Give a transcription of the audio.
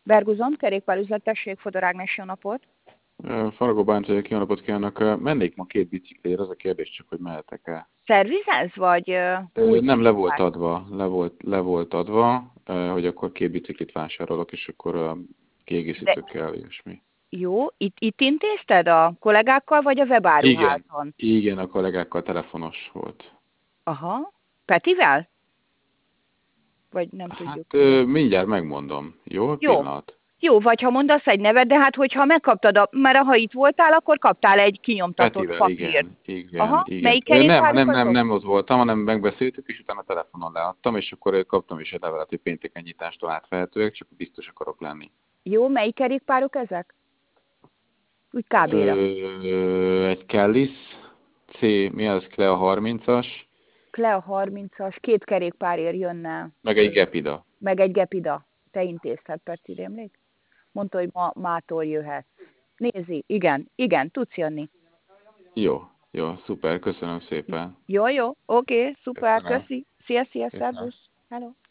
Berguzon, kerékpárüzlet, tessék, Fodor Ágnes, jó napot. Faragó Báncs vagyok, jó napot kívánok! Mennék ma két biciklére, az a kérdés csak, hogy mehetek-e. Szervizez, vagy új Nem, le volt biciklát? adva, le volt adva, hogy akkor két biciklit vásárolok, és akkor De kiegészítőkkel, ilyesmi. jó, itt intézted a kollégákkal, vagy a Igen, webáruházon? igen, a kollégákkal telefonos volt. Aha. Petivel? Vagy nem tudjuk Hát ki. mindjárt megmondom. Jó, Jó. pillanat. Jó, vagy ha mondasz egy nevet, de hát hogyha megkaptad, mert ha itt voltál, akkor kaptál egy kinyomtatott Petivel, papírt. igen, igen, Aha, igen. melyik Nem, kerékpáruk nem, nem, azok? nem ott voltam, hanem megbeszéltük, és utána telefonon leadtam, és akkor kaptam is egy levelet, hogy pénteken nyitástól átvehetőek, csak biztos akarok lenni. Jó, melyik kerékpáruk ezek? Úgy kb-ra. Egy Kellis, C, mi az, Cleo 30-as, Klea 30-as, két kerékpárért jönne, meg egy Gepida. meg egy Gepida. Te intézted, Peti, rémlik? Mondta, hogy mától jöhet. Nézi, igen, igen, tudsz jönni. Jó, jó, szuper, köszönöm szépen. Jó, jó, oké, szuper, Köszönöm. köszi. Szia, szia, Köszönöm. szervusz. Hello.